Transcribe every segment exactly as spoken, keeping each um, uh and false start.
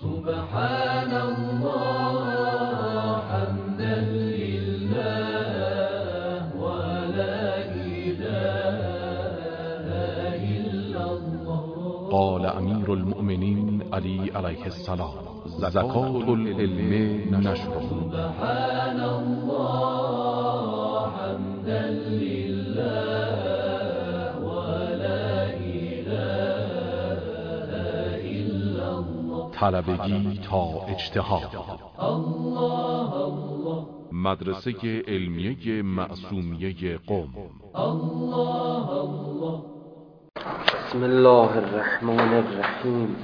سبحان الله حمدا لله ولا إله إلا الله. قال امیر المؤمنین علی علیه السلام: زکات العلم نشره. سبحان الله حمدا لله ولا إله إلا الله. طلبگی تا اجتهاد. الله الله. مدرسه علمیه معصومیه قم. الله الله. بسم الله الرحمن الرحیم.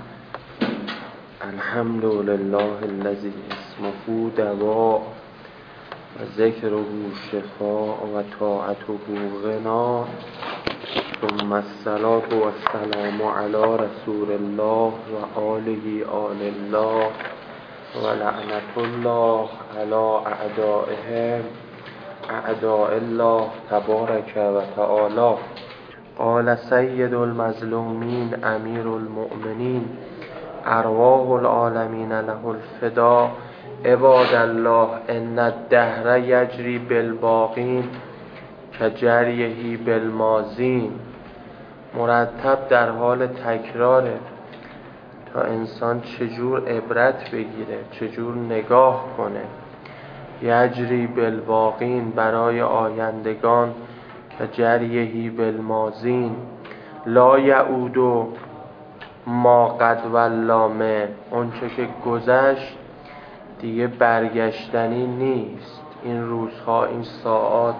الحمد لله الذي اسمه دواء و ذکره شفاء و طاعته غنا، ثم الصلاة والسلام علی رسول الله و آله آل الله و لعنت الله علی اعدائهم اعداء الله تبارک و تعالی. قال سید المظلومین امیر المؤمنین ارواح العالمین له الفدا. عباد الله ان الدهر یجری بالباقین کجریه بالماضین. مرتب در حال تکراره تا انسان چجور عبرت بگیره، چجور نگاه کنه. یجری بالباقین برای آیندگان، کجریه بالماضین لا یعود ما قد ولامه. اون چه که گذشت دیگه برگشتنی نیست. این روزها، این ساعات،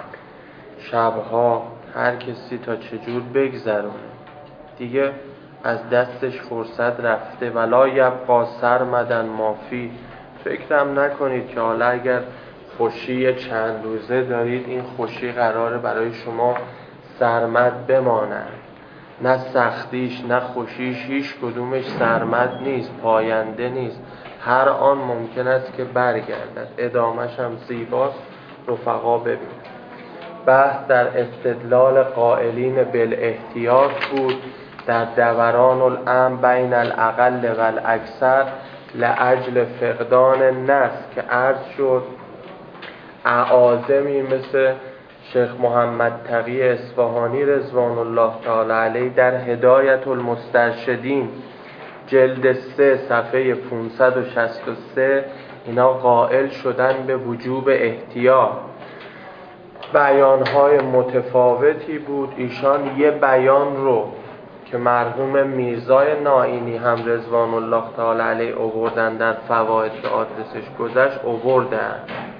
شبها، هر کسی تا چجور بگذرونه دیگه از دستش فرصت رفته. ولا یبقا سرمدن مافی. فکرم نکنید که حالا اگر خوشی چند روزه دارید این خوشی قراره برای شما سرمد بماند. نه سختیش نه خوشیش هیچ کدومش سرمد نیست، پاینده نیست. هر آن ممکن است که برگردد. ادامش هم زیباست. رفقا ببینید. بحث در استدلال قائلین بالاحتیاط بود در دوران الامر بین الاقل و الاکثر لاجل فقدان النص، که عرض شد اعاظمی مثل شیخ محمد تقی اصفهانی رضوان الله تعالی علیه در هدایت المسترشدین جلد سه صفحه پانصد و شصت و سه اینا قائل شدن به وجوب احتیاط. بیانهای متفاوتی بود. ایشان یه بیان رو که مرحوم میرزای نائینی هم رضوان الله تعالی علیه آوردن در فواید که آدرسش گذشت آوردن.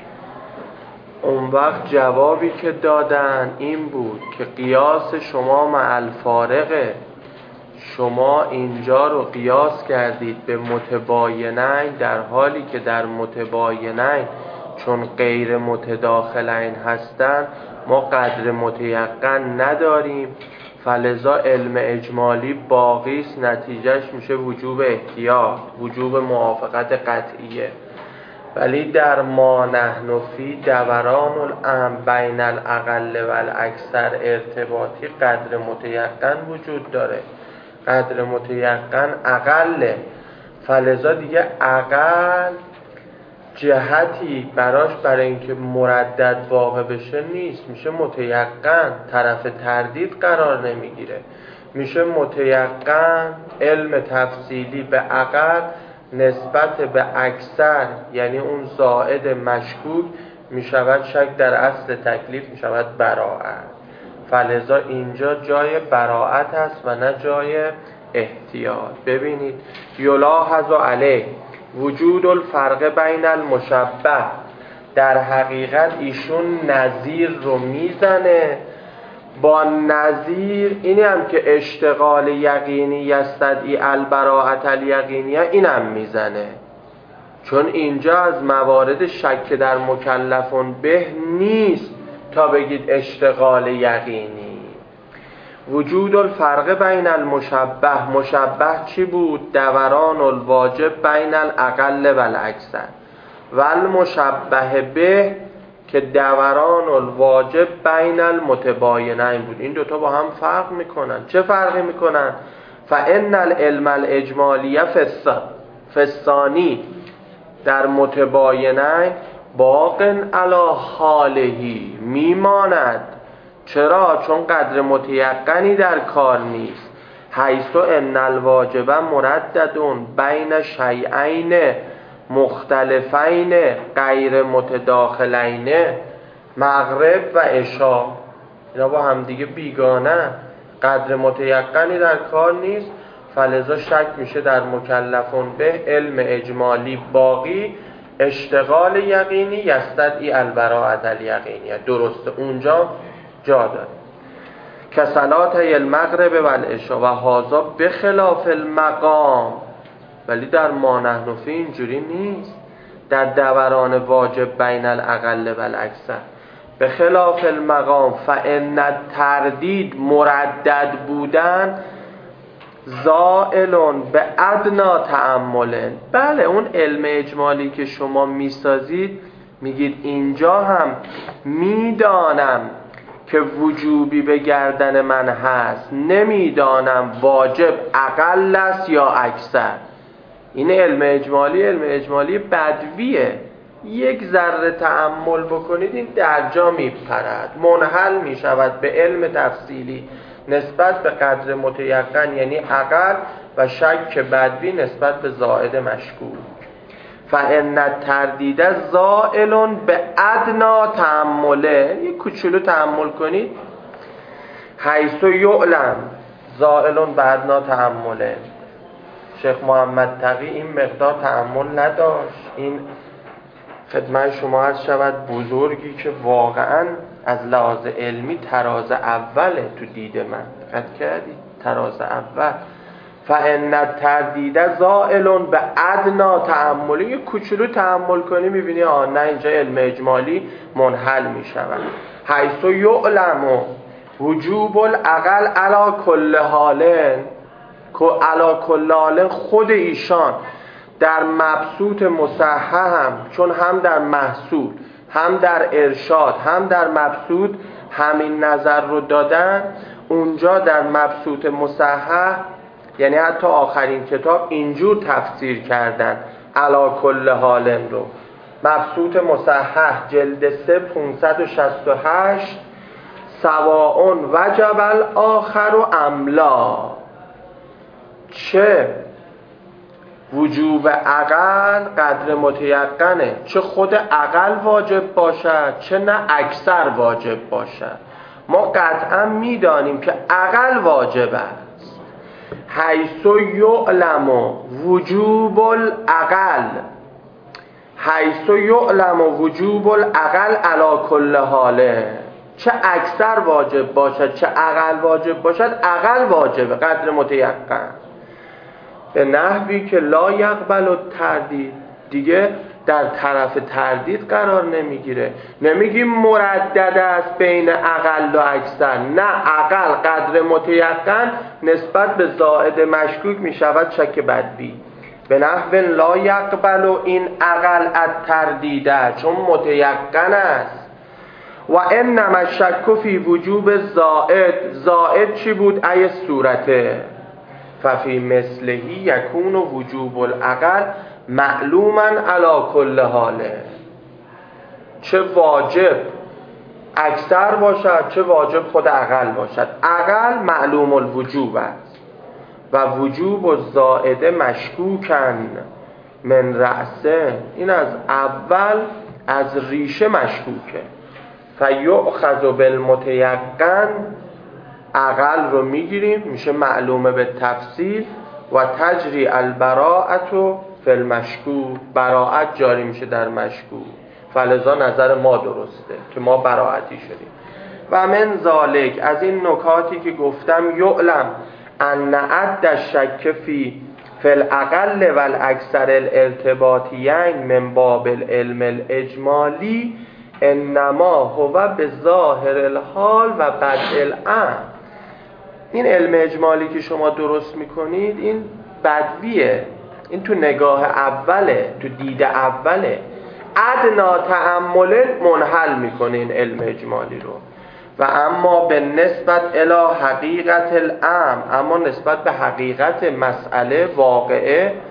اون وقت جوابی که دادن این بود که قیاس شما مع الفارقه. شما اینجا رو قیاس کردید به متباینین، در حالی که در متباینین چون غیر متداخلین هستن ما قدر متیقن نداریم، فلذا علم اجمالی باقیست. نتیجهش میشه وجوب احتیاط، وجوب موافقت قطعیه. ولی در ما نحن فی دوران الامر بین الاقل و الاکثر ارتباطی قدر متیقن وجود داره. قدر متیقن اقله، فلذا دیگه اقل جهتی براش برای اینکه مردد واقع بشه نیست، میشه متیقن. طرف تردید قرار نمیگیره، میشه متیقن. علم تفصیلی به اقل نسبت به اکثر یعنی اون زائد مشکوک میشود شک در اصل تکلیف، میشود براءت. فلذا اینجا جای براءت است و نه جای احتیاط. ببینید یلاحظ علیه وجود الفرق بین المشبه. در حقیقت ایشون نظیر رو میزنه با نظیر. اینی هم که اشتغال یقینی یستدعی البراءت الیقینیه اینم میزنه، چون اینجا از موارد شک در مکلفون به نیست تا بگید اشتغال یقینی. وجود الفرق بین المشبه. مشبه چی بود؟ دوران الواجب بین الاقل و الاکثر. و المشبه به که دوران الواجب بین المتباینین بود. این دوتا با هم فرق میکنن. چه فرقی میکنن؟ فان العلم الاجمالی فی فستانی در متباینه باقن علی حالهی میماند. چرا؟ چون قدر متیقنی در کار نیست. حیث ان الواجب مرددون بین شیئین مختلفین غیر متداخلین، مغرب و عشا اینا با هم دیگه بیگانه، قدر متیقنی در کار نیست، فلذا شک میشه در مکلفون به علم اجمالی باقی، اشتغال یقینی یستدعی البراءة الیقینیه. درسته اونجا جا داره که صلات المغرب و العشاء و هذا بخلاف المقام، ولی در ما نحن فی اینجوری نیست، در دوران واجب بین الاقل و الاکثر. به خلاف المقام فان تردید مردد بودن زائلون به ادنا تأمل. بله اون علم اجمالی که شما میسازید میگید اینجا هم میدانم که وجوبی به گردن من هست، نمیدانم واجب اقل است یا اکثر. این علم اجمالی علم اجمالی بدویه، یک ذره تأمل بکنید این در جا میپرد، منحل میشود به علم تفصیلی نسبت به قدر متیقن یعنی اقل و شک بدوی نسبت به زائد مشکوک. فان تردید زائل به ادنا تأمله، یک کوچولو تأمل کنید. حیث یعلم زائل به ادنا تأمله. شیخ محمد تقی این مقدار تأمل نداشت. این خدمت شما عرض شود بزرگی که واقعا از لحاظ علمی تراز اوله تو دید من، دقت کردی؟ تراز اول. فان تردید زائل به ادنا تأملی، یک کوچولو تأمل کنی میبینی آه نه اینجا علم اجمالی منحل میشود. حیث یعلم وجوب الاقل علی کل حال، علی کل حال خود ایشان در مبسوط مصحح هم، چون هم در محصول هم در ارشاد هم در مبسوط همین نظر رو دادن، اونجا در مبسوط مصحح یعنی حتی آخرین کتاب اینجور تفسیر کردن علی کل حال رو. مبسوط مصحح جلد سه پانصد و شصت و هشت سواء وجب الاخر و املا، چه وجوب اقل قدر متیقنه، چه خود اقل واجب باشد چه نه اکثر واجب باشد. ما قطعا میدانیم که اقل واجب است. حیث یعلم وجوب الاقل، حیث یعلم وجوب الاقل علی کل حاله، چه اکثر واجب باشد چه اقل واجب باشد، اقل واجبه قدر متیقن، به نحوی که لا یقبل التردید، دیگه در طرف تردید قرار نمیگیره. نمیگیم مردد است بین اقل و اکثر، نه، اقل قدر متیقن نسبت به زائد مشکوک میشود شک بدوی. به نحو لا یقبل این اقل التردیده، چون متیقن است. و انما الشک فی وجوب زائد، زائد چی بود؟ ای صورته. ففی مثلهی یکون وجوب الاقل معلوما علی کل حاله، چه واجب اکثر باشد چه واجب خود اقل باشد، اقل معلوم الوجوب است. و وجوب الزائد مشکوکن من رأسه، این از اول از ریشه مشکوکه. فیؤخذ بالمتیقن، اقل رو میگیریم میشه معلومه به تفصیل. و تجری البراءت فی المشکوک، براءت جاری میشه در مشکوک، فلذا نظر ما درسته که ما براءتی شدیم. و من ذالک، از این نکاتی که گفتم، یعلم ان عد الشک فی فی الاقل و الاکثر الارتباطیین من باب العلم الاجمالی انما هو به ظاهر الحال و بدء الامر. این علم اجمالی که شما درست میکنید این بدویه، این تو نگاه اوله، تو دید اوله، ادنا تأمل منحل میکنه این علم اجمالی رو. و اما به نسبت الی حقیقت الامر، اما نسبت به حقیقت مسئله واقعه،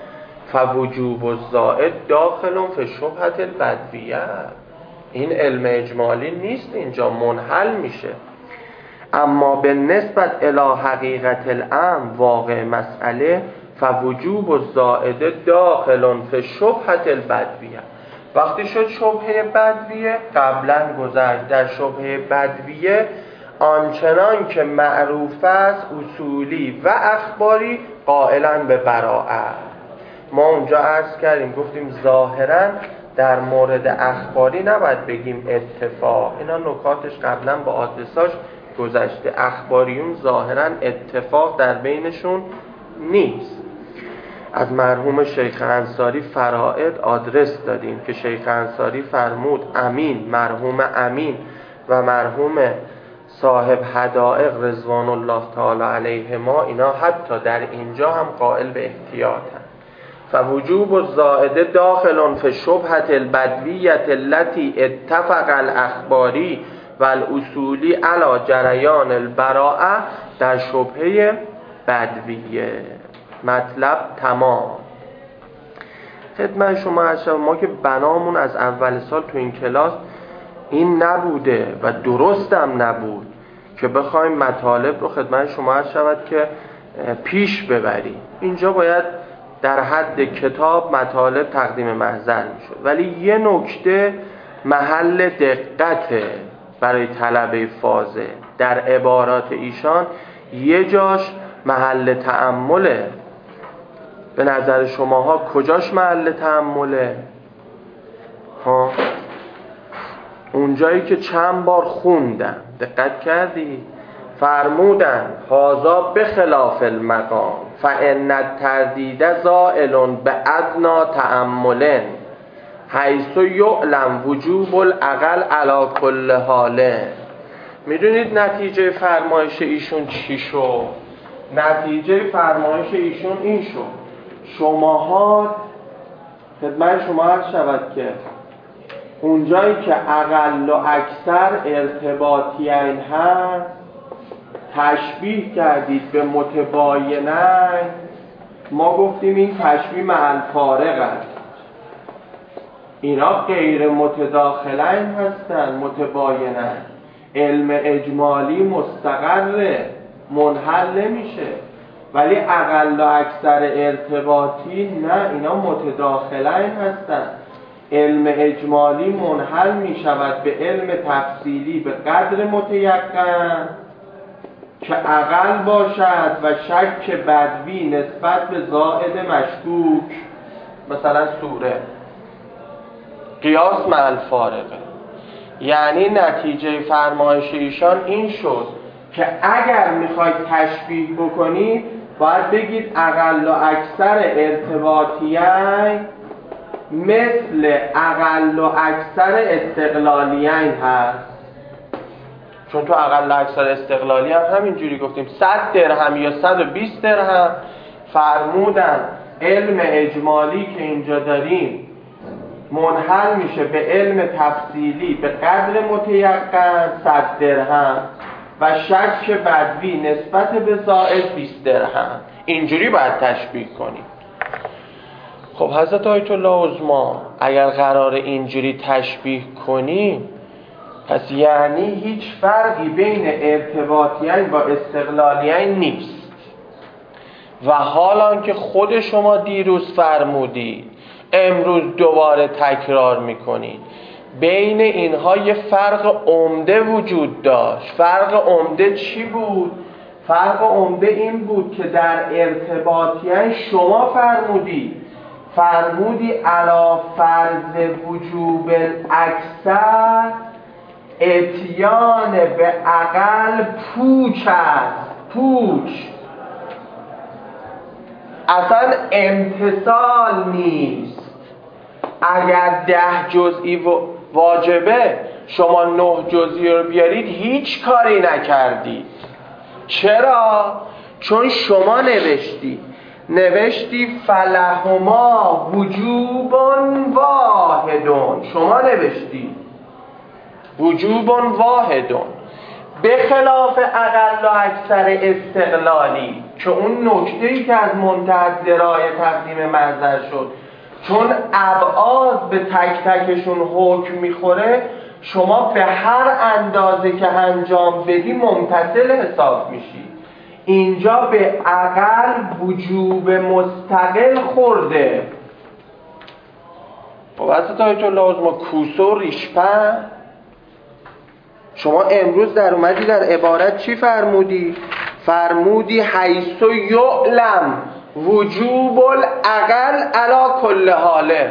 فوجوب الزائد داخل فی شبهة البدویه. این علم اجمالی نیست، اینجا منحل میشه. اما به نسبت الی حقیقت الامر، واقع مسئله، فوجوب الزائد داخل فی شبهة البدویه. وقتی شد شبهه بدویه، قبلا گذشت در شبهه بدویه آنچنان که معروف است اصولی و اخباری قائلا به براءت. ما اونجا عرض کردیم گفتیم ظاهرا در مورد اخباری نباید بگیم اتفاق، اینا نکاتش قبلا با آدرساش گذشته. اخباریون ظاهرا اتفاق در بینشون نیست. از مرحوم شیخ انصاری فرائد آدرس دادیم که شیخ انصاری فرمود امین، مرحوم امین و مرحوم صاحب حدائق رضوان الله تعالی علیهما، اینا حتی در اینجا هم قائل به احتیاط هم. فوجوب الزائد داخل فی شبهة البدویة التي اتفق الاخباری و الاصولی علی جریان البراءه، در شبهه بدویه. مطلب تمام. خدمت شما عرض، ما که بنامون از اول سال تو این کلاس این نبوده و درستم نبود که بخوایم مطالب رو خدمت شما عرض شود که پیش ببریم. اینجا باید در حد کتاب مطالب تقدیم محضر میشد، ولی یه نکته محل دقته برای طلبه فاضل در عبارات ایشان، یه جاش محل تأمله. به نظر شماها کجاش محل تأمله؟ ها، اونجایی که چند بار خوندم دقت کردی؟ فرمودن هازا بخلاف المقام فان التردید زائل بادنا تأمل حیث یعلم وجوب الاقل علی کل حال. میدونید نتیجه فرمایش ایشون چی شد؟ نتیجه فرمایش ایشون این شد شماها خدمت شما عرض شود که اونجایی که اقل و اکثر ارتباطیین هست تشبیه کردید به متباینین. ما گفتیم این تشبیه محل فارغ است، اینا غیر متداخلین هستن، متباینین. علم اجمالی مستقره، منحل نمیشه. ولی اقل و اکثر ارتباطی نه، اینا متداخلین هستن. علم اجمالی منحل می شود به علم تفصیلی به قدر متیقن که اقل باشد و شک بدوی نسبت به زائد مشکوک، مثلا سوره. قیاس مع الفارقه. یعنی نتیجه فرمایش ایشان این شد که اگر میخواید تشبیه بکنید باید بگید اقل و اکثر ارتباطیین مثل اقل و اکثر استقلالیین هست. چون تو اقل و اکثر استقلالی هم همینجوری گفتیم صد درهم یا صد و بیست درهم. فرمودن علم اجمالی که اینجا داریم منحل میشه به علم تفصیلی به قدر متیقن صد درهم و شک بدوی نسبت به زائد بیست درهم. اینجوری باید تشبیه کنیم. خب حضرت آیت الله عظما اگر قرار اینجوری تشبیه کنیم، پس یعنی هیچ فرقی بین ارتباطیین با استقلالیین نیست. و حالان که خود شما دیروز فرمودید، امروز دوباره تکرار میکنید، بین اینها یه فرق عمده وجود داشت. فرق عمده چی بود؟ فرق عمده این بود که در ارتباطیین شما فرمودید فرمودی علا فرض وجوب اکثر اتیان به اقل پوچ است. پوچ اصلا امتثال نیست. اگر ده جزئی واجبه شما نه جزئی رو بیارید هیچ کاری نکردید. چرا؟ چون شما نوشتی نوشتی فلهما وجوب واحدون. شما نوشتی وجوب واحدون به خلاف اقل و اکثر استقلالی که اون نکته‌ای که از منتهی درایه تقدیم محضر شد، چون ابعاد به تک تکشون حکم میخوره، شما به هر اندازه که انجام بدی ممتثل حساب میشی. اینجا به عقل وجوب مستقل خورده. خب حضرت آیت الله عظما کوسه و ریشپن، شما امروز در اومدی در عبارت چی فرمودی؟ فرمودی حیث یعلم وجوب العقل علی کل حاله.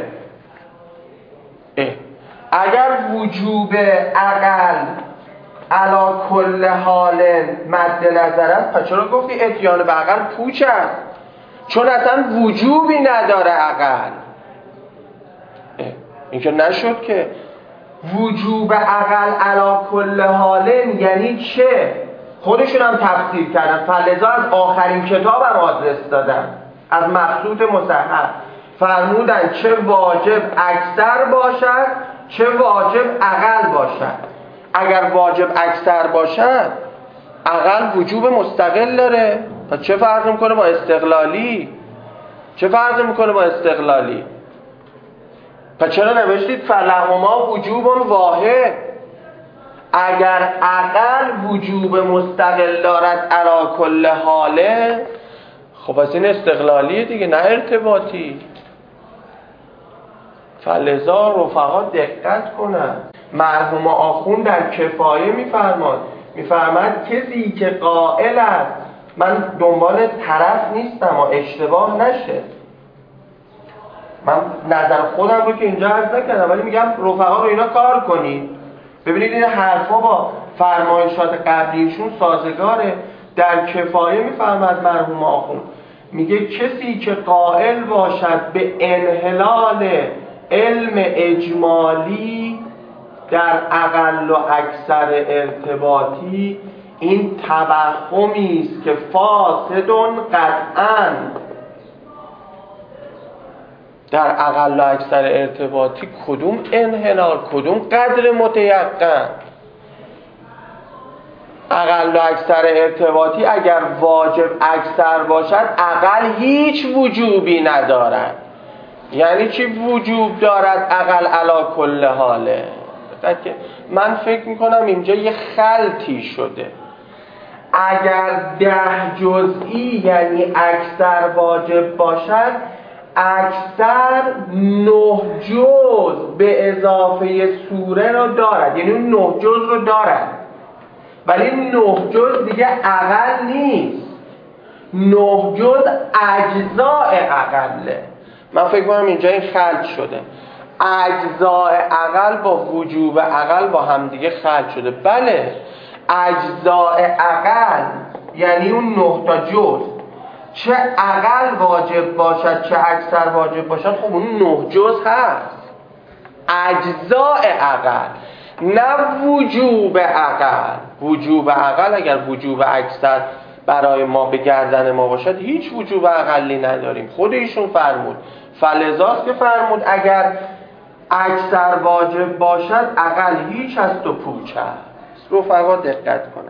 اگر وجوب عقل علی کل حال مد نظر است، پس چرا گفتی اتیان به عقل پوچ است؟ چون اصلا وجوبی نداره عقل. این که نشد که وجوب عقل علی کل حال یعنی چه؟ خودشون هم تفسیر کردن، فلذا از آخرین کتاب هم آدرس دادن، از مبسوط مصحح فرمودن چه واجب اکثر باشد چه واجب اقل باشد. اگر واجب اکثر باشد اقل وجوب مستقل داره، پس چه فرق میکنه با استقلالی؟ چه فرق میکنه با استقلالی؟ پس چرا نوشتید فلهما وجوب واحد؟ اگر اقل وجوب مستقل دارد علی کل حاله، خب پس این استقلالیه دیگه، نه ارتباطی. فلذا رفقا دقت کنند. مرحوم آخوند در کفایه میفرماد میفرماد کسی که قائل است، من دنبال طرف نیستم و اشتباه نشه، من نظر خودم رو که اینجا عرض نکردم، ولی میگم رفقا رو اینا کار کنید. ببینید این حرفا با فرمایشات قبلیشون سازگاره. در کفایه میفرماد مرحوم آخوند، میگه کسی که قائل باشد به انحلال علم اجمالی در اقل و اکثر ارتباطی، این توهمی است که فاسد قطعاً. در اقل و اکثر ارتباطی کدوم انحلال، کدوم قدر متیقن؟ اقل و اکثر ارتباطی اگر واجب اکثر باشد اقل هیچ وجوبی ندارد. یعنی چی وجوب دارد اقل علی کل حاله؟ من فکر میکنم اینجا یه خلطی شده. اگر ده جزئی یعنی اکثر واجب باشد، اکثر نه جز به اضافه سوره رو دارد، یعنی اون نه جز رو دارد، ولی نه جز دیگه اقل نیست، نه جز اجزاء اقله. من فکر کنم اینجا این خلط شده، اجزاء اقل با وجوب اقل با هم دیگه خلط شده. بله اجزاء اقل یعنی اون نه تا جز، چه اقل واجب باشد چه اکثر واجب باشد، خب اون نه جز هست، اجزاء اقل نه وجوب اقل. وجوب اقل اگر وجوب اکثر برای ما به گردن ما باشد هیچ وجوب اقلی نداریم. خود ایشون فرمود، فلذاست که فرمود اگر اکثر واجب باشد اقل هیچ هست و پوچ هست. رفقا دقت کنند.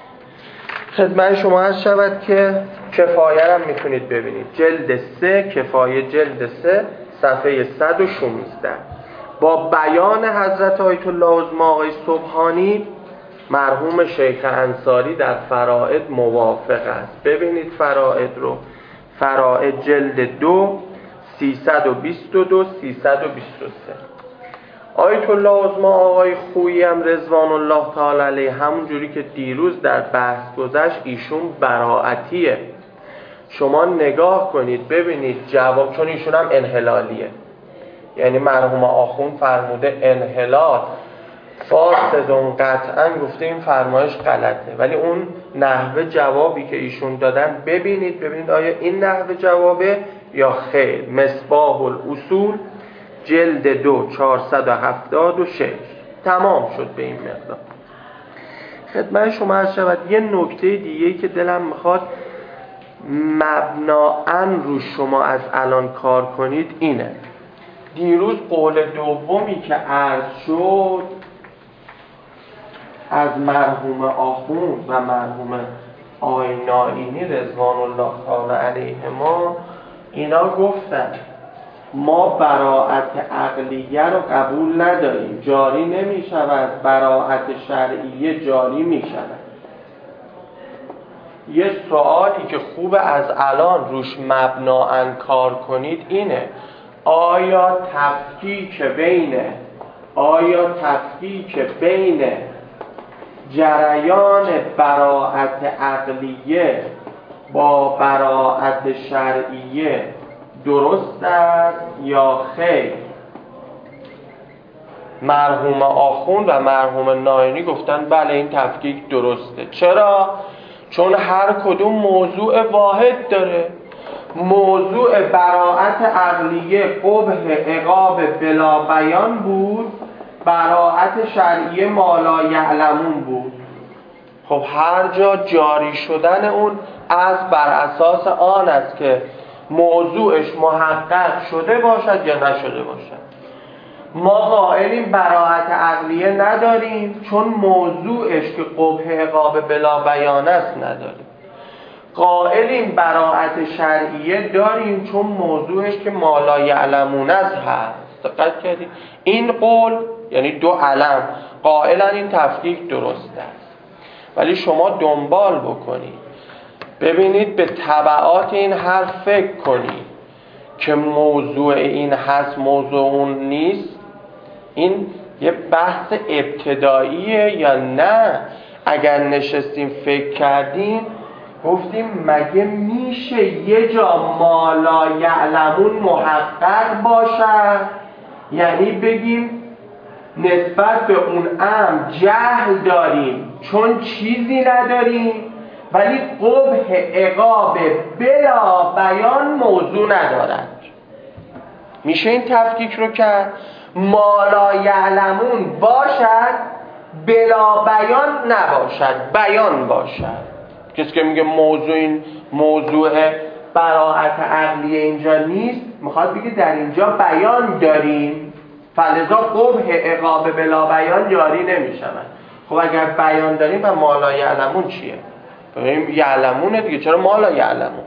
خدمت شما هست شود که کفایه هم میتونید ببینید، جلد سه، کفایه جلد سه صفحه صد و شانزده، با بیان حضرت آیت الله عظما آقای سبحانی مرحوم شیخ انصاری در فرائد موافق است. ببینید فرائد رو، فرائد جلد دو سیصد و بیست و دو سیصد و بیست و سه. آیت الله عظما آقای خویی هم رضوان الله تعالی علیه، همون جوری که دیروز در بحث گذشت، ایشون براعتیه. شما نگاه کنید ببینید جواب، چون ایشون هم انحلالیه، یعنی مرحوم آخوند فرموده انحلال فاسدون قطعا، گفته این فرمایش غلطه، ولی اون نحوه جوابی که ایشون دادن ببینید ببینید آیا این نحوه جوابه یا خیر. مصباح الاصول جلد دو چهارصد و هفتاد و شش. تمام شد به این مقدار. خدمت شما عرض شود یه نکته دیگه که دلم میخواد مبنااً رو شما از الان کار کنید اینه. دیروز قول دومی که عرض شد از مرحوم آخوند و مرحوم آقای نائینی رضوان الله تعالی علیهما اینا گفتن ما براءت عقلیه رو قبول نداریم، جاری نمی شود، براءت شرعیه جاری می شود. یه سوالی که خوب از الان روش مبنااً کار کنید اینه آیا تفکیک بین آیا تفکیک بین جریان براءت عقلیه با براءت شرعیه درست است یا خیر؟ مرحوم آخوند و مرحوم نائینی گفتن بله این تفکیک درسته. چرا؟ چون هر کدوم موضوع واحد داره. موضوع براءت عقلیه قبح عقاب بلا بیان بود، براءت شرعیه ما لا یعلمون بود. خب هر جا جاری شدن اون از بر اساس آن است که موضوعش محقق شده باشد یا نشده باشد. ما قائلیم براءت عقلیه نداریم چون موضوعش که قبح عقاب بلا بیان است نداریم. قائلیم براءت شرعیه داریم چون موضوعش که ما لا یعلمون است هست. دقت کردید؟ این قول یعنی دو علم قائلن این تفکیک درست است. ولی شما دنبال بکنید ببینید به تبعات این حرف فکر کنید که موضوع این هست موضوع اون نیست. این یه بحث ابتداییه یا نه؟ اگر نشستیم فکر کردیم گفتیم مگه میشه یه جا ما لا یعلمون محقق باشد؟ یعنی بگیم نسبت به اون امر جهل داریم چون چیزی نداریم ولی قبح عقاب بلا بیان موضوع ندارد. میشه این تفکیک رو کرد؟ ما لا یعلمون باشد بلا بیان نباشد، بیان باشد. کسی که میگه موضوع این موضوع براءت عقلیه اینجا نیست میخواد بگه در اینجا بیان داریم فلذا قبح عقاب بلا بیان جاری نمیشود. خب اگر بیان داریم و ما لا یعلمون چیه؟ بگیم یعلمونه دیگه، چرا ما لا یعلمون؟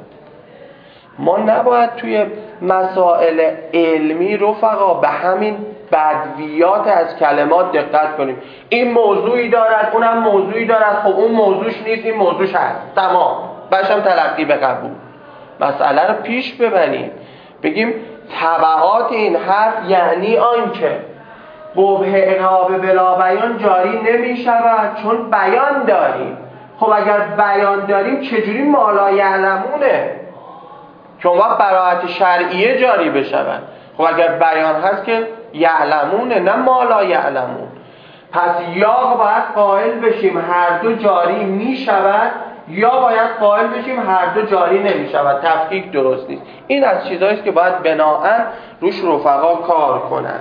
ما نباید توی مسائل علمی رفقا به همین بدویات از کلمات دقت کنیم. این موضوعی دارد اونم موضوعی دارد، خب اون موضوعش نیست این موضوعش هست، تمام باشم تلقی به قبول. مسئله رو پیش ببریم بگیم تبعات این حرف یعنی آنکه قبح عقاب بلا بیان جاری نمی شود چون بیان داریم. خب اگر بیان داریم چجوری ما لا یعلمونه؟ چون وقت براءت شرعیه جاری بشود. خب اگر بیان هست که یعلمونه نه ما لا یعلمون. پس یا باید قائل بشیم هر دو جاری می شود یا باید قائل بشیم هر دو جاری نمی شود. تفکیک درست نیست. این از چیزاییست که باید بناءً روش رفقا کار کنن.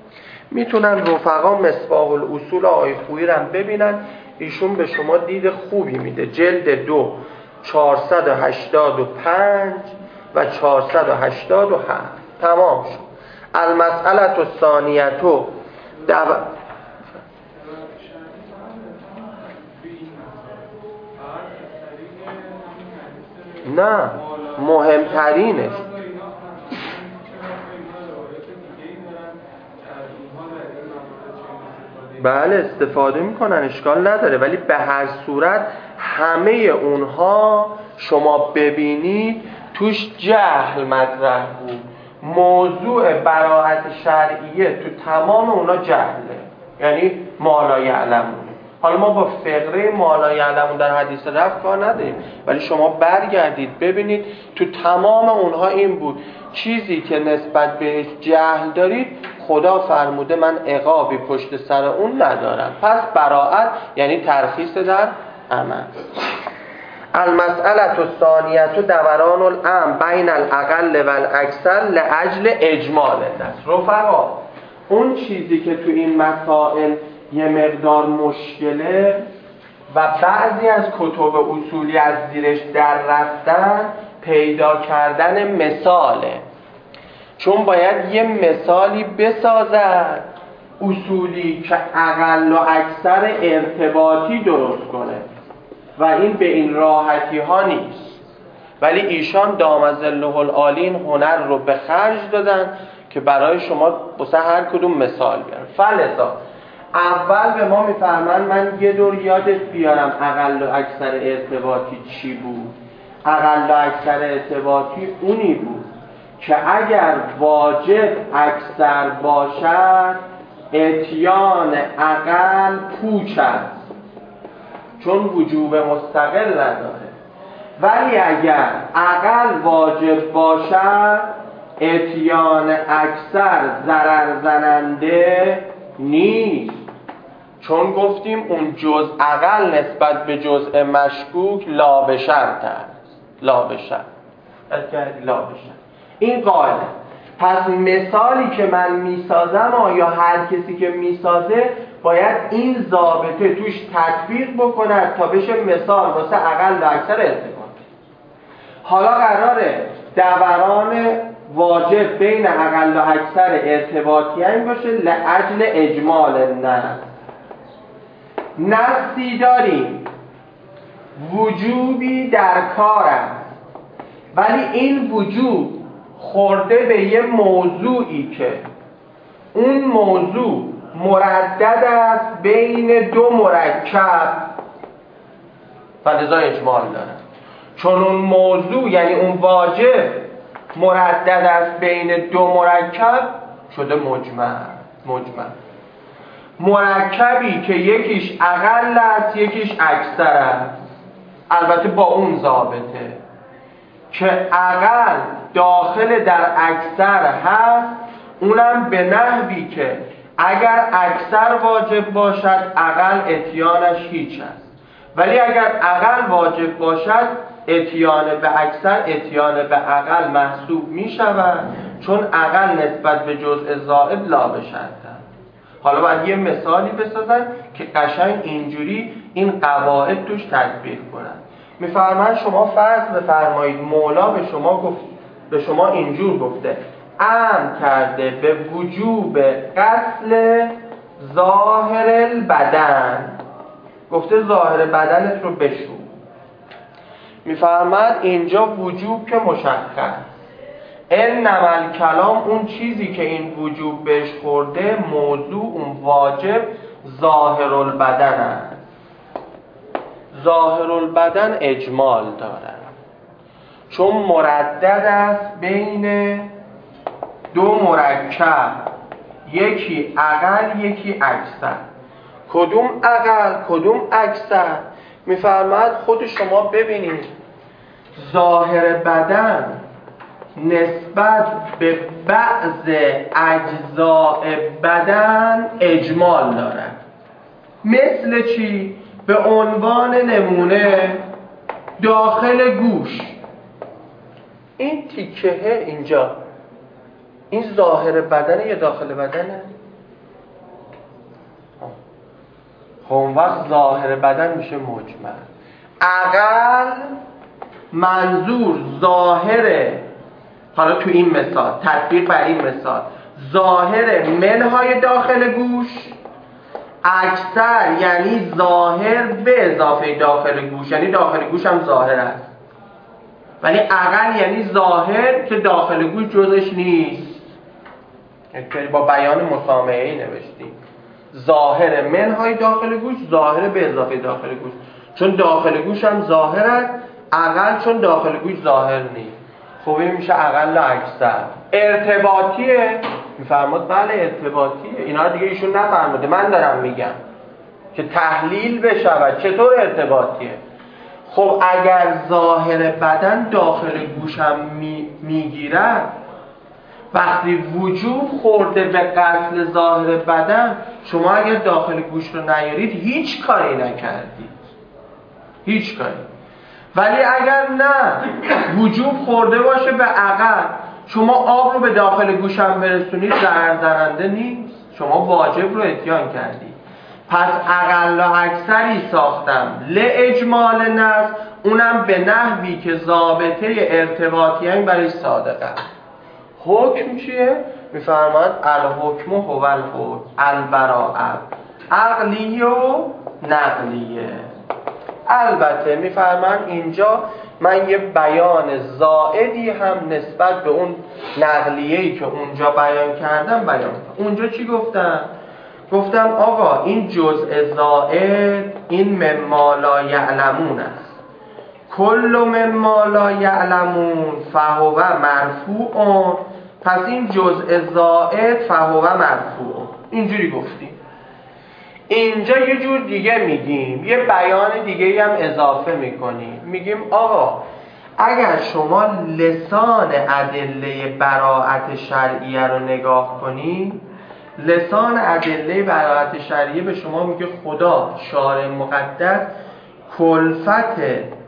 میتونن رفقا مصباح الاصول آقای خویی رو ببینن، ایشون به شما دید خوبی میده. جلد دو چهارصد و هشتاد و پنج و چهارصد و هشتاد و هفت تمام شد. المسئله الثانیه تو دو... نه مهمترینش بله استفاده میکنن اشکال نداره، ولی به هر صورت همه اونها شما ببینید توش جهل مطرح بود. موضوع براءت شرعیه تو تمام اونا جهله، یعنی ما لا یعلمون. حالا ما با فقره ما لا یعلمون در حدیث رفع کار نداریم، ولی شما برگردید ببینید تو تمام اونها این بود چیزی که نسبت بهش جهل دارید خدا فرموده من عقابی پشت سر اون ندارم. پس براءت یعنی ترخیص در عمل. المسئله الثانیه دوران الامر بین الاقل و الاکثر لاجل اجمال است. رفقا اون چیزی که تو این مسائل یه مقدار مشکله و بعضی از کتب اصولی از زیرش در رفتن پیدا کردن مثاله، چون باید یه مثالی بسازد اصولی که اقل و اکثر ارتباطی درست کنه. و این به این راحتی ها نیست، ولی ایشان دام ظله العالی این هنر رو به خرج دادن که برای شما واسه هر کدوم مثال بیارم. فلذا اول به ما میفرمان، من یه دور یادت بیارم اقل و اکثر ارتباطی چی بود. اقل و اکثر ارتباطی اونی بود که اگر واجب اکثر باشد اتیان اقل پوچ است، چون وجوب مستقل نداره. ولی اگر اقل واجب باشد اتیان اکثر ضرر زننده نیست، چون گفتیم اون جز اقل نسبت به جزء مشکوک لا به شرط است. لا به شرط لا به شرط این قاعده. پس مثالی که من میسازم آیا هر کسی که میسازه باید این ضابطه توش تطبیق بکند تا بشه مثال واسه اقل و اکثر ارتباط. حالا قراره دوران واجب بین اقل و اکثر ارتباطیین باشه لاجل اجمال النص. نصی داریم وجوبی در کار است، ولی این وجوب خورده به یه موضوعی که اون موضوع مردد است بین دو مرکب و لذا اجمال داره. چون اون موضوع یعنی اون واجب مردد است بین دو مرکب شده مجمل. مجمل مرکبی که یکیش اقل است یکیش اکثر است، البته با اون ضابطه که اقل داخل در اکثر هست، اونم به نحوی که اگر اکثر واجب باشد اقل اتیانش هیچ است، ولی اگر اقل واجب باشد اتیان به اکثر اتیان به اقل محسوب می شود، چون اقل نسبت به جزء زائد لا به شرط است. حالا باید یه مثالی بسازن که قشنگ اینجوری این قواعد توش تطبیق کنن. میفرمان شما فرض بفرمایید مولا به شما گفت، به شما اینجور گفته امر کرده به وجوب غسل ظاهر البدن، گفته ظاهر بدنت رو بشو. میفرماد اینجا وجوب که مشخص، انما الکلام اون چیزی که این وجوب بهش خورده موضوع اون واجب ظاهر البدن است. ظاهر البدن اجمال داره چون مردد است بین دو مرکب، یکی اقل یکی اکثر. کدوم اقل کدوم اکثر؟ میفرماد خود شما ببینید ظاهر بدن نسبت به بعض اجزاء بدن اجمال دارد. مثل چی؟ به عنوان نمونه داخل گوش، این تیکه اینجا، این ظاهر بدنه یا داخل بدنه؟ خب اون وقت ظاهر بدن میشه مجمل. اقل منظور ظاهره، حالا تو این مثال تطبیق بر این مثال ظاهر منهای داخل گوش، اکثر یعنی ظاهر به اضافه داخل گوش، یعنی داخل گوش هم ظاهر است، ولی اقل یعنی ظاهر که داخل گوش جزش نیست. یعنی با بیان مسامحه‌ای نوشتیم ظاهر منهای داخل گوش، ظاهر به اضافه داخل گوش، چون داخل گوش هم ظاهر است، اقل چون داخل گوش ظاهر نیست. خب این میشه اقل و اکثر. ارتباطیه؟ میفرماد بله ارتباطیه. اینا دیگه ایشون نفرموده، من دارم میگم که تحلیل بشود. چطور ارتباطیه؟ خب اگر ظاهر بدن داخل گوش هم می، میگیرد، وقتی وجوب خورده به غسل ظاهر بدن، شما اگر داخل گوش رو نیارید هیچ کاری نکردید، هیچ کاری. ولی اگر نه وجوب خورده باشه به عقل، شما آب رو به داخل گوش هم برسونید ضرر زننده نیست، شما واجب رو اتیان کردید. پس اقل و اکثری ساختم لاجمال نص، اونم به نحوی که ضابطه ارتباطیین برای صادقه. حکم چیه؟ میفرماد الحکم هو الحکم البراءه عقلیه و نقلیه. البته میفرمان اینجا من یه بیان زائدی هم نسبت به اون نقلیه‌ای که اونجا بیان کردم بیان کردم. اونجا چی گفتم؟ گفتم آقا این جزء زائد این مما لا یعلمون است. کل مما لا یعلمون فهو مرفوع، پس این جزء زائد فهو مرفوع. اینجوری گفتیم. اینجا یه جور دیگه میگیم، یه بیان دیگه هم اضافه میکنیم، میگیم آقا اگر شما لسان ادله براءت شرعیه رو نگاه کنید، لسان ادله براءت شرعیه به شما میگه خدا شارع مقدس کلفت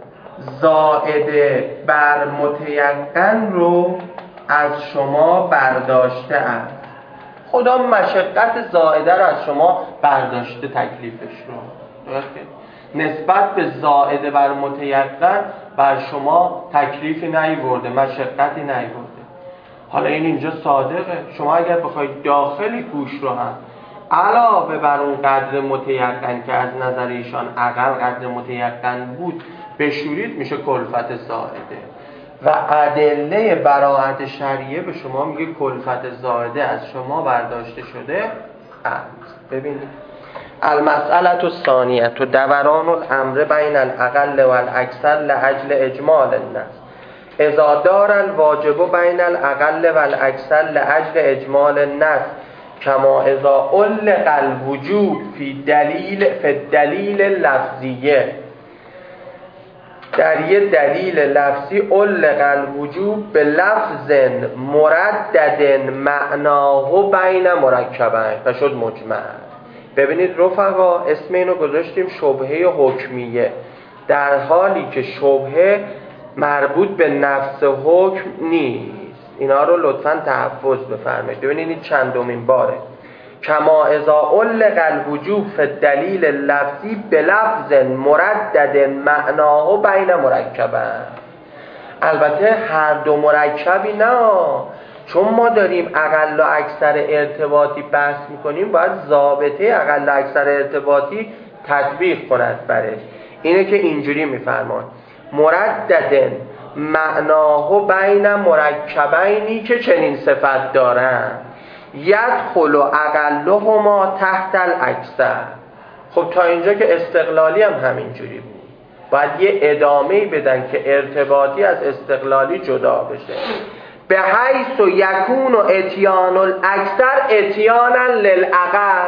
زائده بر متیقن رو از شما برداشته است. خدا مشقت زائده رو از شما برداشته، تکلیفش رو درسته؟ نسبت به زائده بر متیقن بر شما تکلیفی نیورده، مشقتی نیورده. حالا این اینجا صادقه. شما اگر بخواید داخلی گوش رو هم علاوه بر اون قدر متیقن که از نظر ایشان اقل قدر متیقن بود بشورید، میشه کلفت زائده. و ادله براءت شرعیه به شما میگه کلفت زائده از شما برداشته شده است. ببینید المسئله الثانیه دوران الامر بین الاقل والاکثر لاجل اجمال النص اذا دار الواجب بین الاقل والاکثر لاجل اجمال النص کما اذا علق الوجوب فی دلیل فی الدلیل لفظیه. در یه دلیل لفظی علق الوجوب به لفظ مردد معناه بین مرکبین و شد مجمع. ببینید رفقا اسم اینو گذاشتیم شبهه حکمیه، در حالی که شبهه مربوط به نفس حکم نیست. اینا رو لطفاً تحفظ بفرمایید. ببینید این چندمین باره. کما اذا علق الوجوب فی الدلیل لفظی بلفظ مردد معناه بین مرکبین. البته هر دو مرکبی نه، چون ما داریم اقل و اکثر ارتباطی بحث میکنیم باید ضابطه اقل و اکثر ارتباطی تطبیق کند برش. اینه که اینجوری میفرمان مردد معناه بین مرکبینی که چنین صفت دارن یدخل اقلهما تحت الاکثر. خب تا اینجا که استقلالی هم همینجوری بود، باید یه ادامه‌ای بدن که ارتباطی از استقلالی جدا بشه. به حیث و یکون و اتیان الاکثر اتیانا للاقل،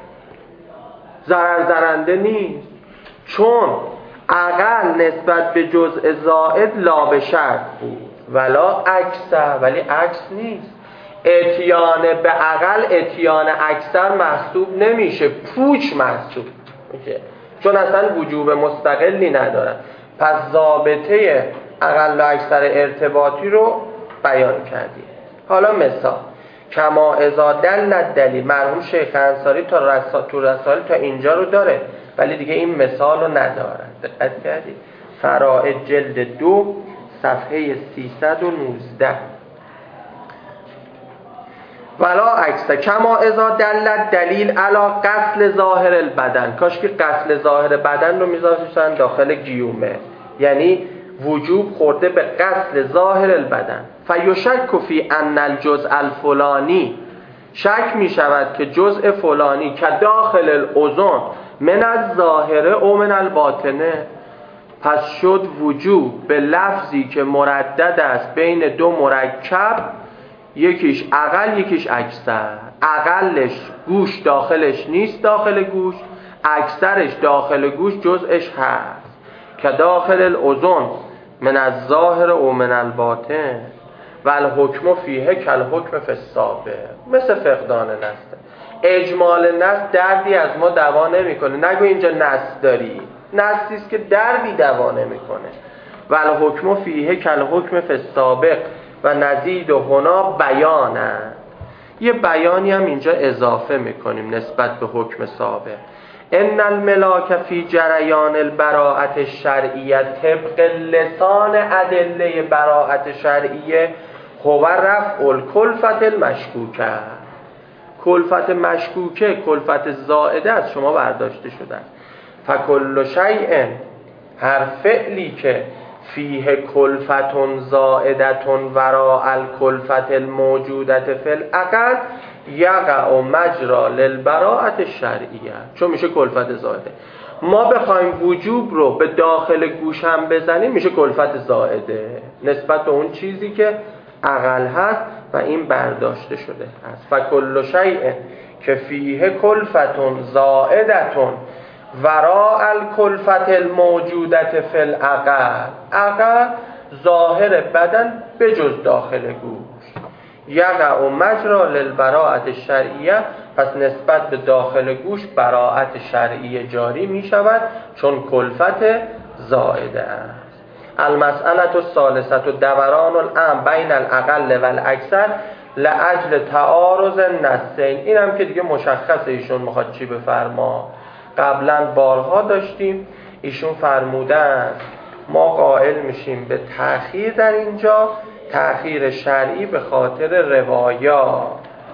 ضرر زننده نیست، چون اقل نسبت به جزء زائد لا به شرط بود ولا اکثر، ولی عکس نیست. اتیان به اقل اتیان اکثر محسوب نمیشه، پوچ محسوب میشه، چون اصلا وجوب مستقلی ندارن. پس ضابطه اقل و اکثر ارتباطی رو بیان کردیم. حالا مثال کما اذا دل دلیل، مرحوم شیخ انصاری تا رسال تو رسال تا اینجا رو داره ولی دیگه این مثال رو نداره. دقت کردید؟ فرائض جلد دو صفحه سیصد و نوزده. ولا عکس کما اذا دلت دلیل علا غسل ظاهر البدن. کاش که غسل ظاهر بدن رو میذاشتن داخل گیومه، یعنی وجوب خورده به غسل ظاهر البدن. فیشک فی ان الجزء الفلانی، شک می شود که جزء فلانی که داخل الاذن من الظاهره او من الباطنه، پس شد وجوب به لفظی که مردد است بین دو مرکب، یکیش اقل یکیش اکثر. اقلش گوش داخلش نیست داخل گوش، اکثرش داخل گوش جزءش هست. که داخل الاذن من الظاهر او من الباطن و الحکم فیه کالحکم فی السابق. مثل فقدان نسته. اجمال نس دردی از ما دوا نمیکنه. نگو اینجا نس داری، نسی است که دردی دوا نمیکنه. و الحکم فیه کالحکم فی السابق و نزید و هنا بیانند. یه بیانی هم اینجا اضافه میکنیم نسبت به حکم سابق. ان الملاک فی جریان البراءت الشرعیه طبق لسان ادله براءت شرعیه هو رفع الکلفت المشکوکه. کلفت مشکوکه، کلفت زائده از شما برداشته شده است. فکل شیء هر فعلی که فیه کلفتون زائدتون وراء الکلفت الموجودت فی العقل یقع مجرا للبراءت الشرعیه، چون میشه کلفت زائده. ما بخوایم وجوب رو به داخل گوش هم بزنیم میشه کلفت زائده نسبت به اون چیزی که عقل هست و این برداشته شده هست. فکل شیء که فیه کلفتون زائدتون وراء الکلفت الموجودت فی العقل، عقل ظاهر بدن به جز داخل گوش، یقع مجرا للبراءت الشرعیه، پس نسبت به داخل گوش براءت شرعی جاری می شود چون کلفت زائده است. المسئله الثالثه دوران الامر بین الاقل و الاکثر لاجل تعارض النصین. این هم که دیگه مشخصه ایشون میخواد چی بفرما. قبلا بارها داشتیم ایشون فرمودن ما قائل میشیم به تأخیر در اینجا، تأخیر شرعی به خاطر روایات.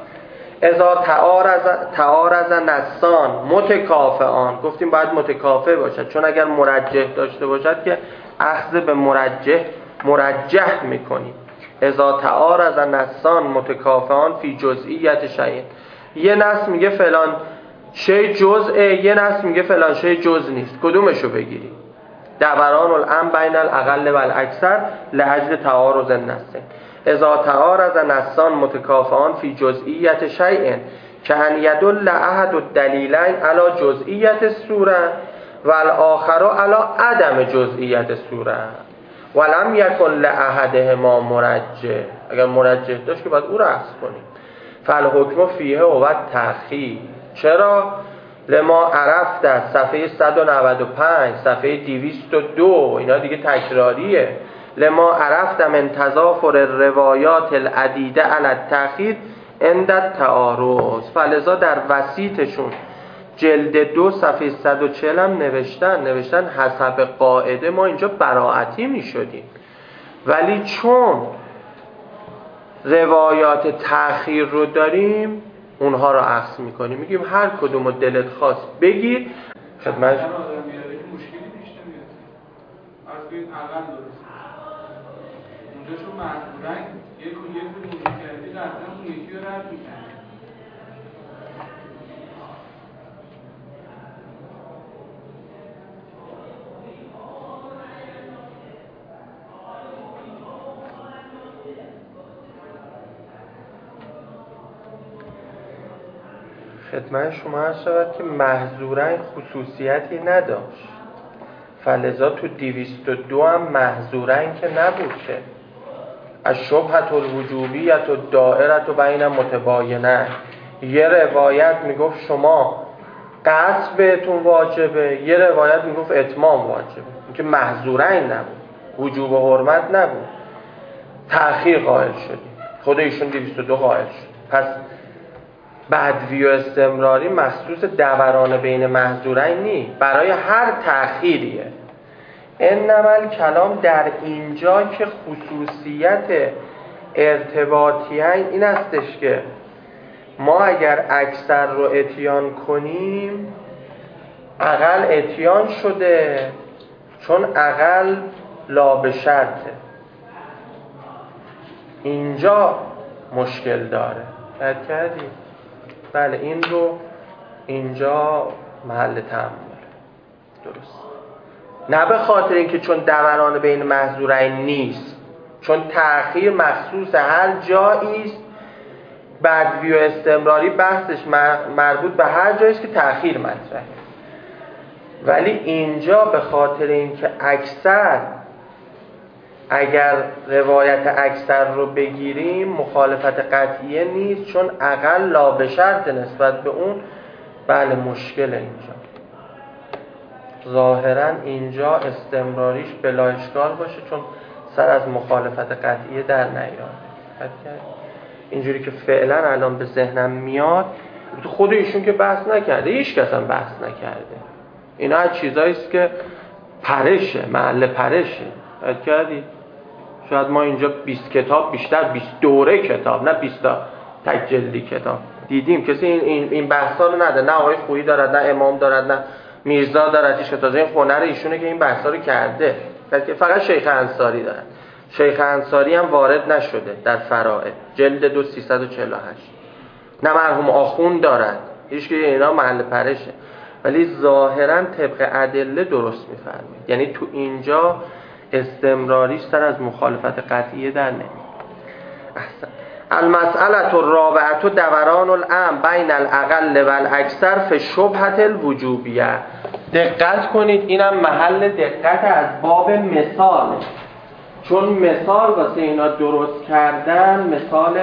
اذا تعارض تعارض نصان متکافئان، گفتیم باید متکافئ باشد، چون اگر مرجح داشته باشد که اخذ به مرجح مرجح میکنیم. اذا تعارض نصان متکافئان فی جزئیت شیء، یه نص میگه فلان شی جزءه، یه نص میگه فلان شی جزء نیست، کدومشو بگیریم؟ دوران الامر بین الاقل و الاکثر لاجل تعارض النصین. اذا تعارض نصان متکافئان فی جزئیت شیء کأن یدل احد الدلیلین علی جزئیت الصوره و الاخر علی عدم جزئیت الصوره ولم یکن لاحدهما مرجح. اگر مرجح داشت که باید او را اخذ کنیم. فالحکم فیه و تأخیر. چرا؟ لما عرفت از صفحه صد و نود و پنج، صفحه دویست و دو، اینا دیگه تکراریه. لما عرفت من تضافر الروایات العدیده علی التأخیر عند التعارض. فلذا در وسیطشون جلد دو صفحه صد و چهل هم نوشتن نوشتن حسب قاعده ما اینجا براعتی می شدیم، ولی چون روایات تأخیر رو داریم اونها رو اخذ میکنیم، میگیم هر کدوم رو دلت خواست بگیر. خدمت مشکلی پیش نمیاد. از این عقل درست اونجا چون محضورن یک و یک رو موجود کردی قطعا اون یکی رو رد میکنی. خدمت شما عرض شود که محظورن خصوصیتی نداشت، فلذا تو دویست و دو هم محظورن که نبود که الشبهة الوجوبیت و دائرت و بین متباینه. یه روایت میگفت شما قطع بهتون واجبه، یه روایت میگفت اتمام واجبه. این که محظورن نبود، وجوب و حرمت نبود، تأخیر قائل شدیم، خود ایشون دویست و دو قائل شد. پس بدوی و استمراری مخصوص دوران بین محظورین نی، برای هر تأخیریه. انما الکلام در اینجا که خصوصیت ارتباطیین این استش که ما اگر اکثر رو اتیان کنیم عقل اتیان شده، چون عقل لا به شرطه. اینجا مشکل داره. درک کردی؟ بله این رو اینجا محل تأمل. درست. نه به خاطر اینکه چون دوران بین محظورین نیست، چون تأخیر مخصوص هر جایی است. بدوی و استمراری بحثش مربوط به هر جایی است که تأخیر مطرحه. ولی اینجا به خاطر اینکه اکثر، اگر روایت اکثر رو بگیریم مخالفت قطعیه نیست، چون عقل لا به شرط نسبت به اون. بله مشکل اینجا ظاهرا اینجا استمراریش بلا اشکال باشه، چون سر از مخالفت قطعیه در نیاد. اینجوری که فعلا الان به ذهنم میاد، خود ایشون که بحث نکرده، هیچ کس هم بحث نکرده. اینا از چیزایی است که پرشه، محل پرشه. یاد کردی؟ شاید ما اینجا بیست کتاب بیشتر، بیست دوره کتاب، نه بیست تا تک جلدی کتاب دیدیم. کسی این این این بحثا رو نداره، نه آقای خویی دارد، نه امام دارد، نه میرزا دارد ایشون، تازه این هنر ایشونه که این بحثا رو کرده، بلکه فقط شیخ انصاری دارن. شیخ انصاری هم وارد نشده در فرائض، جلد دو سیصد و چهل و هشت. نه مرحوم آخوند دارد، هیچ که اینا محل پرشه، ولی ظاهرا طبق ادله درست میفرمید. یعنی تو اینجا استمراریش سر از مخالفت قطعیه در نمیاد. احسن. المسئله الرابعه دوران الامر بین الاقل و الاکثر فی شبهه الوجوبیه. دقت کنید، اینم محل دقت از باب مثاله، چون مثال واسه اینا درست کردن مثال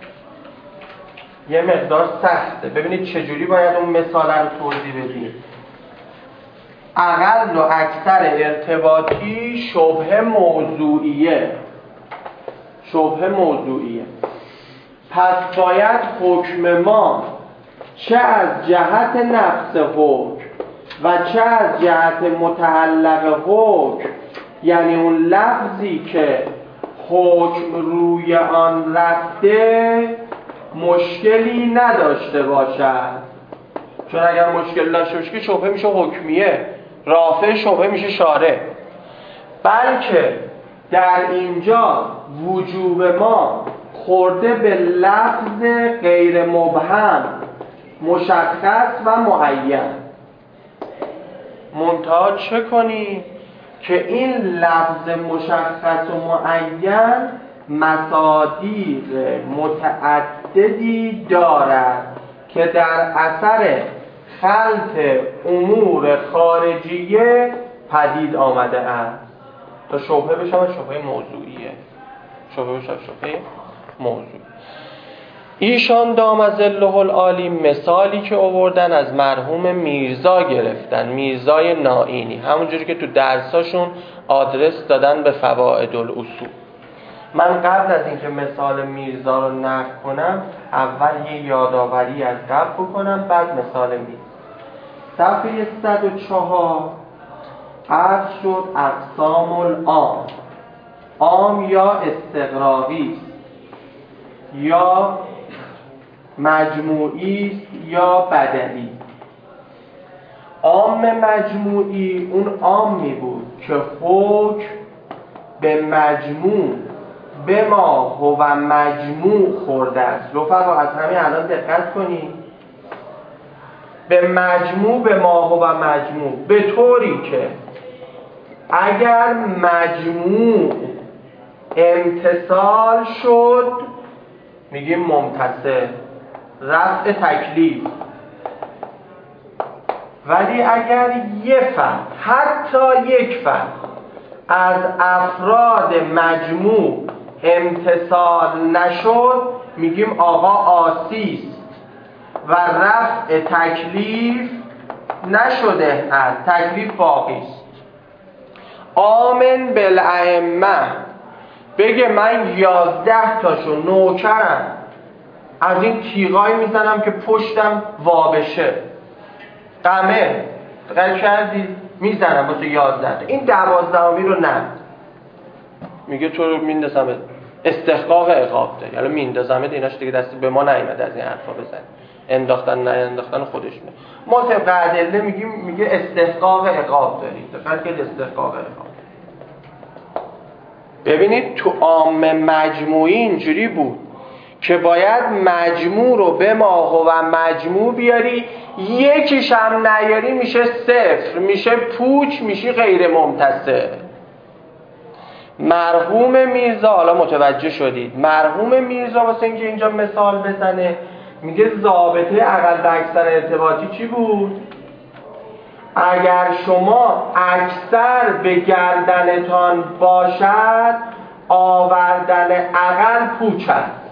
یه مقدار سخته. ببینید چجوری باید اون مثال رو توضیح بدیم. اقل و اکثر ارتباطی شبهه موضوعیه، شبهه موضوعیه. پس باید حکم ما چه از جهت نفس حکم و چه از جهت متعلق حکم، یعنی اون لفظی که حکم روی آن رفته، مشکلی نداشته باشد. چون اگر مشکل داشته باشه که شبهه میشه حکمیه، رافع شبهه میشه شارع. بلکه در اینجا وجوب ما خورده به لفظ غیر مبهم، مشخص و معین. منتها چه کنی؟ که این لفظ مشخص و معین مصادیق متعددی دارد که در اثر خلط امور خارجیه پدید آمده است. تا شبهه بشم شبهه موضوعیه، شبهه بشم شبهه موضوع. ایشان دام ظله العالی مثالی که آوردن از مرحوم میرزا گرفتن، میرزای نائینی، همونجوری که تو درساشون آدرس دادن به فوائد الاصول. من قبل از اینکه مثال میرزا رو نقل کنم اول یه یادآوری از قبل بکنم، بعد مثال میرزا. صفحه صد و چهار عرض شد اقسام العام. عام یا استغراقی یا مجموعی یا بدنی. عام مجموعی اون عامی بود که حکم به مجموع به ما هو مجموع خورده است. رفقا از همین الان دقت کنید، به مجموع به ما هو مجموع، به طوری که اگر مجموع امتصال شد میگیم ممتثل، رفع تکلیف. ولی اگر یه فرد، حتی یک فرد از افراد مجموع امتصال نشد میگیم آقا عاصیست و رفع تکلیف نشده است، تکلیف باقی است. آمن بالائمه، بگه من یازده تاشو نوکرم از این تیغایی میزنم که پشتم وابشه، قمه دقیق کردی میزنم واسه یازده تا، این دوازدهمی رو نه، میگه تو رو میندازم استحقاق عقاب داری. حالا میندازم ایناش دیگه دست به ما نیامده از این حرفا بزن، انداختن نه انداختن خودش میاد. ما طبق ادله میگیم میگه استحقاق عقاب داری، دقت کنید استحقاق عقاب. ببینید تو عام مجموعی اینجوری بود که باید مجموع رو به ما هو مجموع بیاری، یکیش هم نیاری میشه صفر، میشه پوچ، میشه غیر ممتثل. مرحوم میرزا، حالا متوجه شدید، مرحوم میرزا واسه اینکه اینجا مثال بزنه میگه ضابطه اقل و اکثر ارتباطی چی بود؟ اگر شما اکثر به گردنتان باشد آوردن اقل پوچ است.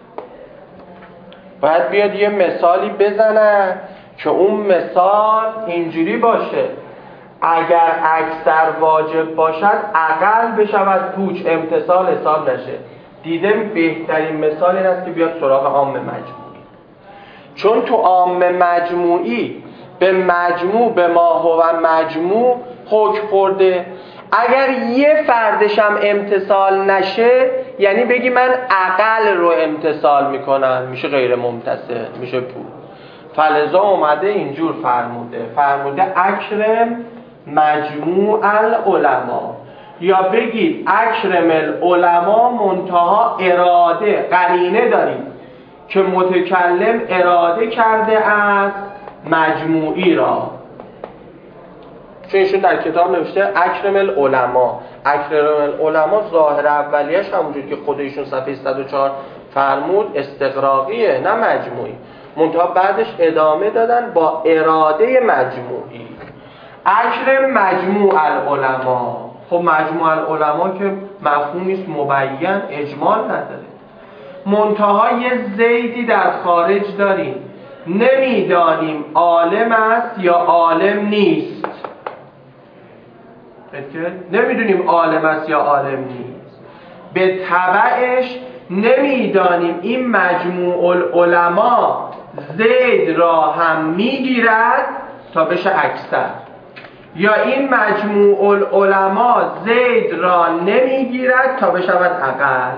باید بیاد یه مثالی بزنه که اون مثال اینجوری باشه اگر اکثر واجب باشد اقل بشود پوچ، امتصال حساب نشه. دیدم بهترین مثال این است که بیاد سراغ عام مجموعی، چون تو عام مجموعی به مجموع به ما هو مجموع حکم خورده. اگر یه فردش هم امتصال نشه یعنی بگی من اقل رو امتصال میکنم، میشه غیر ممتصل، میشه پول. فلذا اومده اینجور فرموده فرموده اکرم مجموع العلماء، یا بگید اکرم العلماء منتها اراده قرینه داریم که متکلم اراده کرده از مجموعی را، چون ایشون در کتاب نوشته اکرم العلماء. اکرم العلماء ظاهر اولیش همونجور که خود ایشون صفحه صد و چهار فرمود استغراقیه نه مجموعی، منتها بعدش ادامه دادن با اراده مجموعی. اکرم مجموع العلماء، خب مجموع العلماء که مفهومی است مبین، اجمال نداره. منتها یه زیدی در خارج داریم، نمیدانیم عالم است یا عالم نیست. نمیدونیم عالم است یا عالم نیست، به تبعش نمیدانیم این مجموع العلماء زید را هم میگیرد تا بشه اکثر، یا این مجموع العلماء زید را نمیگیرد تا بشود اقل.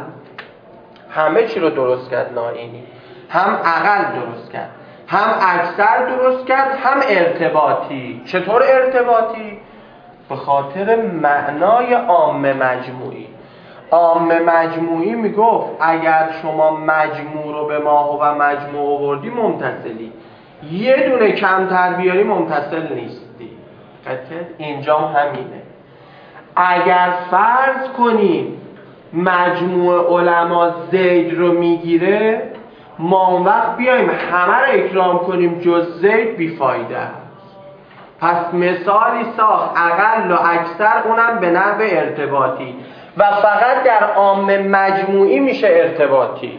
همه چی رو درست کرد نائینی، هم اقل درست کرد، هم اکثر درست کرد، هم ارتباطی. چطور ارتباطی؟ به خاطر معنای عام مجموعی. عام مجموعی میگفت اگر شما مجموع رو به ما و مجموع آوردی ممتصلی، یه دونه کمتر بیاری ممتصل نیستی. اینجا همینه. اگر فرض کنیم مجموع علما زید رو میگیره، ما اون وقت بیایم همه رو اکرام کنیم جز زید بیفایده است. پس مثالی ساخت اقل و اکثر، اونم به نحو ارتباطی، و فقط در عام مجموعی میشه ارتباطی.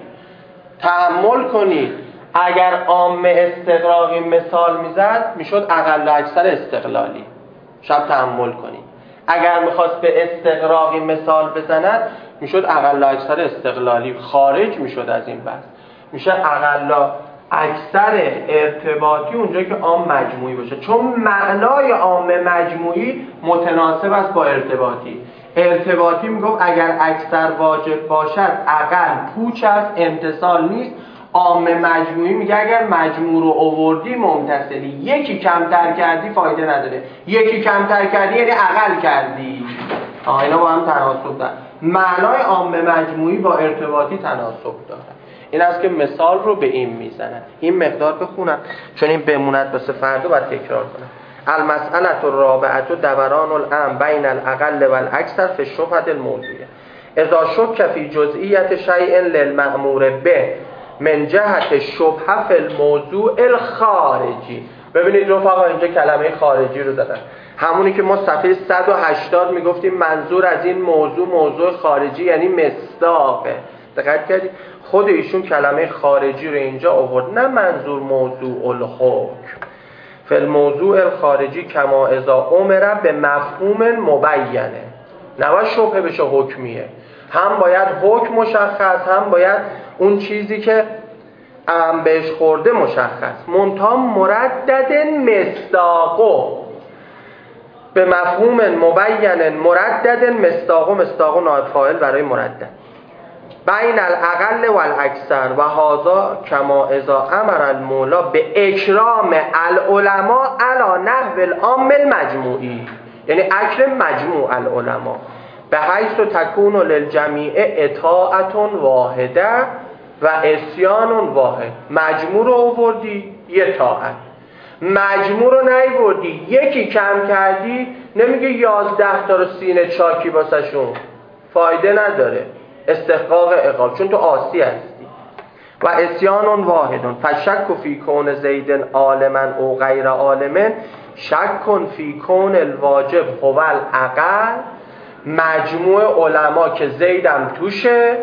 تأمل کنید اگر عام استقراقی مثال میزد میشد اقل و اکثر استقلالی. شب تأمل کنید اگر میخواست به استقراقی مثال بزند میشد اقل و اکثر استقلالی، خارج میشد از این بحث، میشه اقل و اکثر ارتباطی اونجا که عام مجموعی باشه، چون معنای عام مجموعی متناسب است با ارتباطی. ارتباطی میگم اگر اکثر واجب باشد اقل پوچ است، امتصال نیست. عام مجموعی میگه اگر مجموع رو آوردی ممتصلی، یکی کمتر کردی فایده نداره، یکی کمتر کردی یعنی اقل کردی. آه اینا با هم تناسب دارن. معنای عام مجموعی با ارتباطی تناسب داره. این است که مثال رو به این میزنن. این مقدار بخونم چون این بموند واسه فردا باید تکرار کنم. المسئله الرابعه دوران الامر بین الاقل والاکثر فی الشبهه الموضوعیه. اذا شک فی جزئیت شیء للمأمور به من جهت شبهه فی الموضوع الخارجی. ببینید رفقا اینجا کلمه خارجی رو دادن، همونی که ما صفحه صد و هشتاد میگفتیم منظور از این موضوع موضوع خارجی یعنی مصداقه. دقت کردید خود ایشون کلمه خارجی رو اینجا آورد، نه منظور موضوع الحکم. فی الموضوع الخارجی کما اذا امر به مفهوم مبینه، نه شبهه بشه حکمیه. هم باید حکم مشخص، هم باید اون چیزی که ام بهش خورده مشخص. منتها مردد مصداقو به مفهوم مبین، مردد مصداقو، مصداقو نائب فاعل برای مردد بین الاقل و الاکثر و هذا کما اذا امر المولا به اکرام العلماء علی نحو العام المجموعی، یعنی اکرم مجموع العلماء به حیث تکون للجمیع اطاعت واحده و عصیان واحد. مجموع رو آوردی یه طاعت، مجموع رو نیاوردی یکی کم کردی، نمیگه یازده تا رو سینه چاکی واسشون، فایده نداره، استحقاق عقاب، چون تو عاصی هستی. و عصیان واحد فشک فی کون زید عالما او غیر عالم شک فی کون الواجب هو الاقل. مجموع علما که زیدم توشه،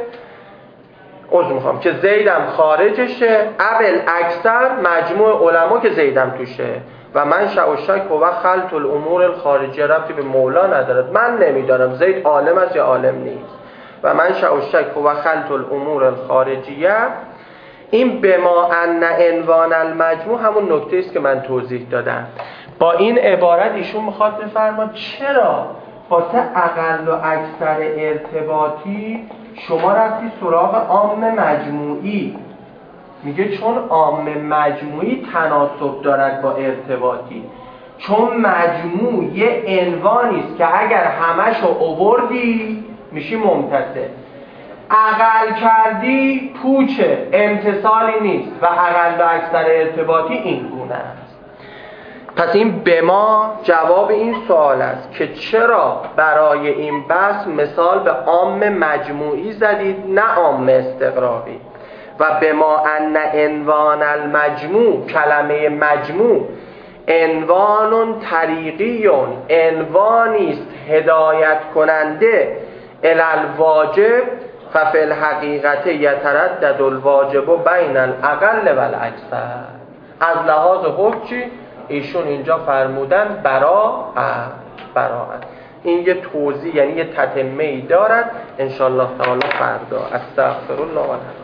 عذر میخوام که زیدم خارجشه، اول اکثر مجموع علما که زیدم توشه. و من شع و شک و خلط الامور الخارجیه ربطی به مولا ندارد، من نمیدانم زید عالم است یا عالم نیست. و من شع و شک و خلط الامور الخارجیه، این به ما ان عنوان المجموع همون نکته است که من توضیح دادم. با این عبارت ایشون میخواد بفرماد چرا واسه اقل و اکثر ارتباطی شما رفتی سراغ عام مجموعی. میگه چون عام مجموعی تناسب دارد با ارتباطی، چون مجموع یه عنوانی است که اگر همشو آوردی میشی ممتثل، اقل کردی پوچه، امتثالی نیست و اقل و اکثر ارتباطی این گونه است. پس این به ما جواب این سوال است که چرا برای این بحث مثال به عام مجموعی زدید نه عام استقراقی. و به ما ان عنوان المجموع، کلمه مجموع عنوان طریقیون، عنوانی است هدایت کننده الی الواجب، ففی الحقیقت یتردد الواجب بین الاقل و الاکثر. از لحاظ حکم چی؟ ایشون اینجا فرمودن براءت. براءت این یه توضیح، یعنی یه تتمه ای دارد. انشاءالله تعالی فردا. استغفر الله.